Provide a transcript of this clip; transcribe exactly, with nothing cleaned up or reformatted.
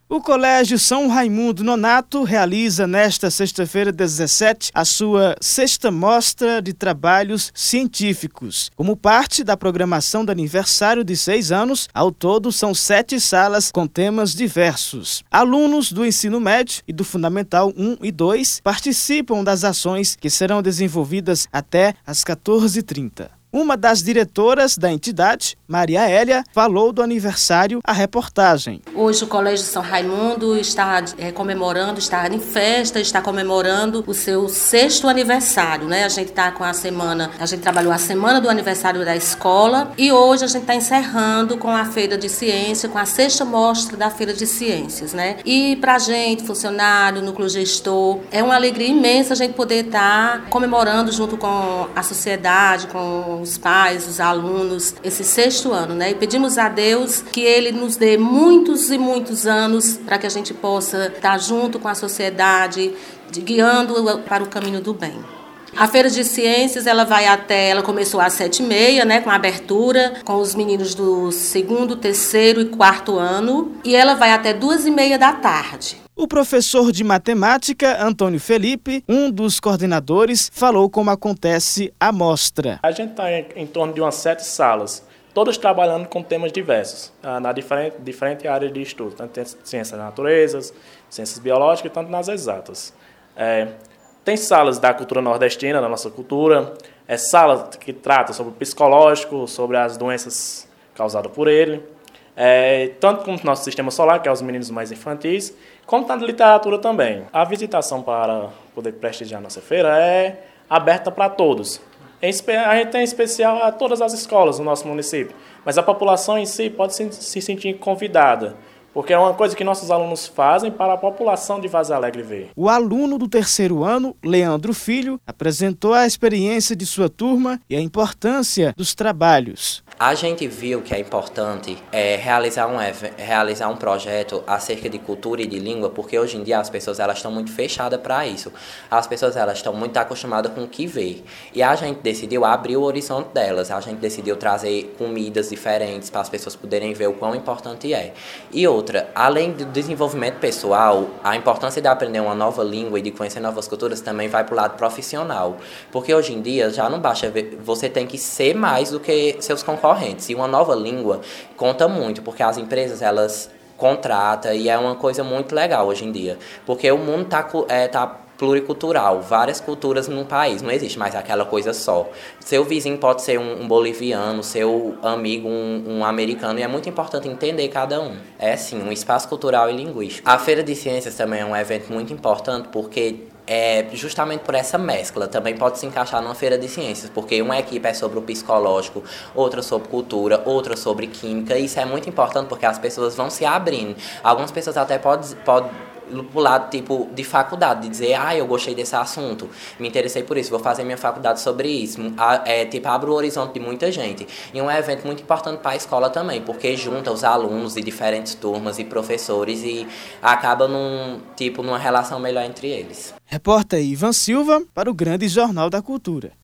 O Colégio São Raimundo Nonato realiza nesta sexta-feira, dezessete, a sua sexta mostra de trabalhos científicos. Como parte da programação do aniversário de seis anos, ao todo são sete salas com temas diversos. Alunos do ensino médio e do Fundamental um e dois participam das ações que serão desenvolvidas até às quatorze e trinta. Uma das diretoras da entidade, Maria Hélia, falou do aniversário à reportagem. Hoje o Colégio São Raimundo está é, comemorando, está em festa, está comemorando o seu sexto aniversário, né? A gente está com a semana, a gente trabalhou a semana do aniversário da escola e hoje a gente está encerrando com a Feira de Ciência, com a sexta mostra da Feira de Ciências, né? E para a gente, funcionário, núcleo gestor, é uma alegria imensa a gente poder estar comemorando junto com a sociedade, com os pais, os alunos, esse sexto ano, né? E pedimos a Deus que Ele nos dê muitos e muitos anos para que a gente possa estar junto com a sociedade, guiando para o caminho do bem. A Feira de Ciências, ela vai até, ela começou às sete e meia, né, com a abertura, com os meninos do segundo, terceiro e quarto ano, e ela vai até duas e meia da tarde. O professor de matemática, Antônio Felipe, um dos coordenadores, falou como acontece a mostra. A gente está em, em torno de umas sete salas, todas trabalhando com temas diversos, na diferente, diferente área de estudo, tanto tem ciências da natureza, ciências biológicas, tanto nas exatas. É, tem salas da cultura nordestina, da nossa cultura, é sala que trata sobre o psicológico, sobre as doenças causadas por ele, é, tanto como o nosso sistema solar, que é os meninos mais infantis, como na literatura também. A visitação para poder prestigiar a nossa feira é aberta para todos. A gente tem em especial a todas as escolas no nosso município, mas a população em si pode se, se sentir convidada, porque é uma coisa que nossos alunos fazem para a população de Vaza Alegre ver. O aluno do terceiro ano, Leandro Filho, apresentou a experiência de sua turma e a importância dos trabalhos. A gente viu que é importante é, realizar, um, realizar um projeto acerca de cultura e de língua, porque hoje em dia as pessoas elas estão muito fechadas para isso. As pessoas elas estão muito acostumadas com o que vê. E a gente decidiu abrir o horizonte delas. A gente decidiu trazer comidas diferentes para as pessoas poderem ver o quão importante é. E outra, além do desenvolvimento pessoal, a importância de aprender uma nova língua e de conhecer novas culturas também vai para o lado profissional. Porque hoje em dia já não basta ver, você tem que ser mais do que seus concorrentes. E uma nova língua conta muito, porque as empresas, elas contratam e é uma coisa muito legal hoje em dia. Porque o mundo está é, tá pluricultural, várias culturas num país, não existe mais aquela coisa só. Seu vizinho pode ser um, um boliviano, seu amigo um, um americano, e é muito importante entender cada um. É sim, um espaço cultural e linguístico. A Feira de Ciências também é um evento muito importante, porque é justamente por essa mescla, também pode se encaixar numa feira de ciências, porque uma equipe é sobre o psicológico, outra sobre cultura, outra sobre química, e isso é muito importante porque as pessoas vão se abrindo. Algumas pessoas até podem pode pro lado tipo de faculdade, de dizer, ah, eu gostei desse assunto, me interessei por isso, vou fazer minha faculdade sobre isso. É, tipo, abre o horizonte de muita gente. E um evento muito importante para a escola também, porque junta os alunos de diferentes turmas e professores e acaba num, tipo, numa relação melhor entre eles. Repórter Ivan Silva para o Grande Jornal da Cultura.